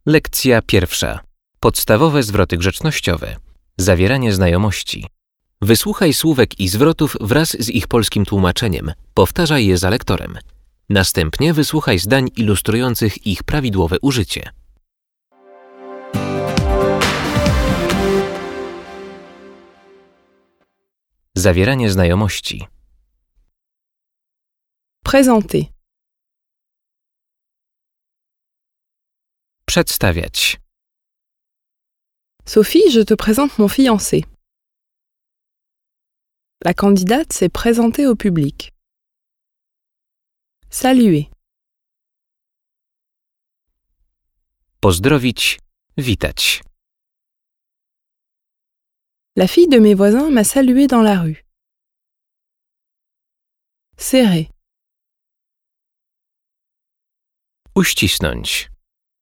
Lekcja pierwsza. Podstawowe zwroty grzecznościowe. Zawieranie znajomości. Wysłuchaj słówek i zwrotów wraz z ich polskim tłumaczeniem. Powtarzaj je za lektorem. Następnie wysłuchaj zdań ilustrujących ich prawidłowe użycie. Zawieranie znajomości. Présenter. Przedstawiać. Sophie, je te présente mon fiancé. La candidate s'est présentée au public. Saluer. Pozdrowić, witać. La fille de mes voisins m'a salué dans la rue. Serrer. Uścisnąć.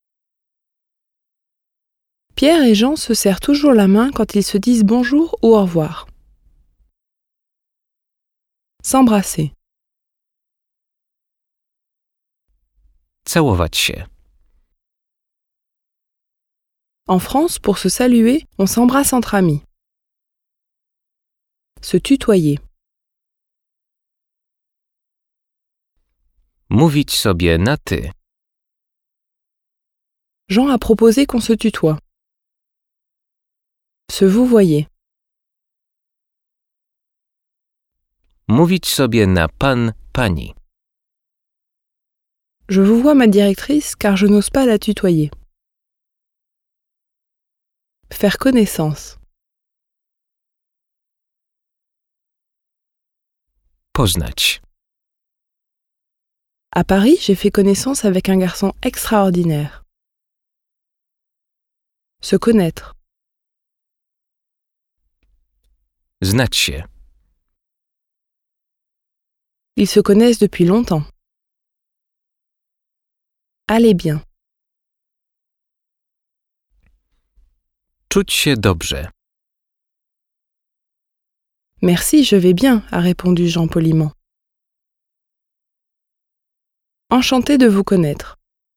Pierre et Jean se serrent toujours la main quand ils se disent bonjour ou au revoir. S'embrasser. Całować się. En France, pour se saluer, on s'embrasse entre amis. Se tutoyer. Mówić sobie na ty. Jean a proposé qu'on se tutoie. Se vouvoyer. Mówić sobie na pan, pani. Je vous vois ma directrice car je n'ose pas la tutoyer. Faire connaissance. Poznać. À Paris, j'ai fait connaissance avec un garçon extraordinaire. Se connaître. Znać się. Ils se connaissent depuis longtemps. Allez bien. Czuć się dobrze. Merci, je vais bien, a répondu Jean poliment. Enchanté de vous connaître.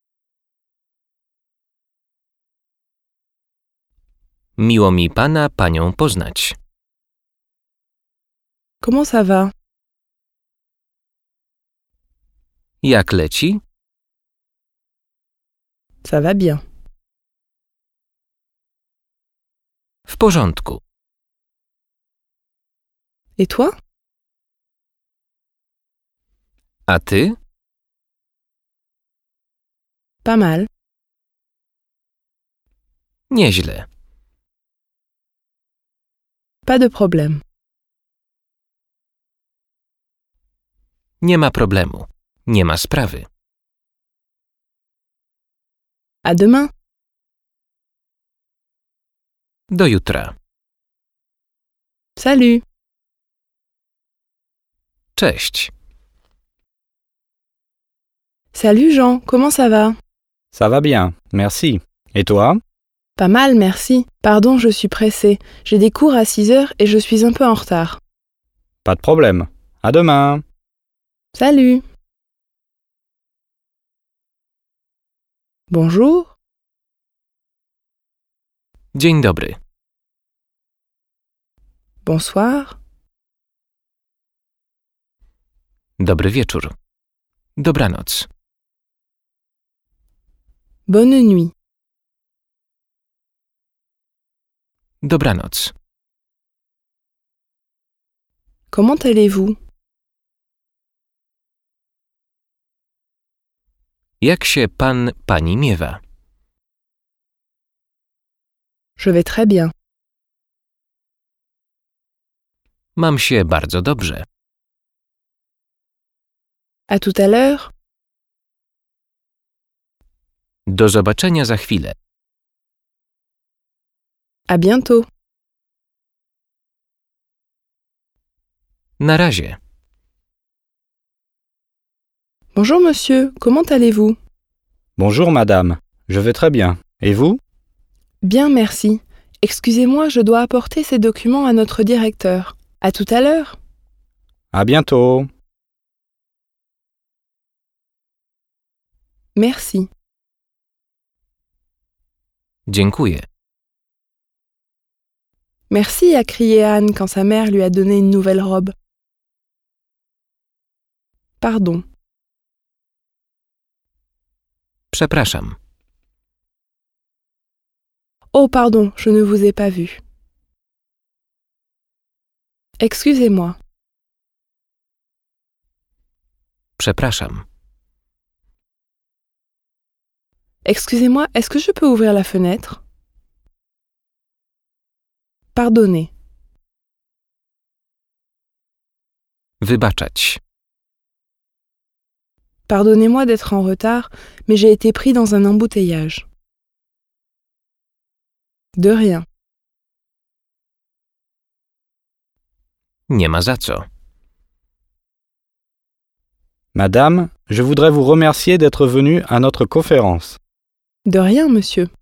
Miło mi pana, panią poznać. Comment ça va? Jak leci? Ça va bien. W porządku. Et toi? A ty? Pas mal. Nieźle. Pas de problème. Nie ma problemu. Nie ma sprawy. À demain. Do jutra. Salut. Cześć. Salut Jean, comment ça va? Ça va bien, merci. Et toi? Pas mal, merci. Pardon, je suis pressée. J'ai des cours à 6 heures et je suis un peu en retard. Pas de problème. À demain. Salut. Bonjour. Dzień dobry. Bonsoir. Dobry wieczór. Dobranoc. Bonne nuit. Dobranoc. Comment allez-vous? Jak się pan, pani miewa? Je vais très bien. Mam się bardzo dobrze. À tout à l'heure. Do zobaczenia za chwilę. À bientôt. Na razie. Bonjour monsieur, comment allez-vous? Bonjour madame. Je vais très bien. Et vous? Bien, merci. Excusez-moi, je dois apporter ces documents à notre directeur. À tout à l'heure. À bientôt. Merci. Dziękuję. Merci, a crié Anne quand sa mère lui a donné une nouvelle robe. Pardon. Przepraszam. Oh, pardon, je ne vous ai pas vu. Excusez-moi. Przepraszam. Excusez-moi, est-ce que je peux ouvrir la fenêtre? Pardonnez. Wybaczać. Pardonnez-moi d'être en retard, mais j'ai été pris dans un embouteillage. De rien. Nie ma za co. Madame, je voudrais vous remercier d'être venue à notre conférence. De rien, monsieur.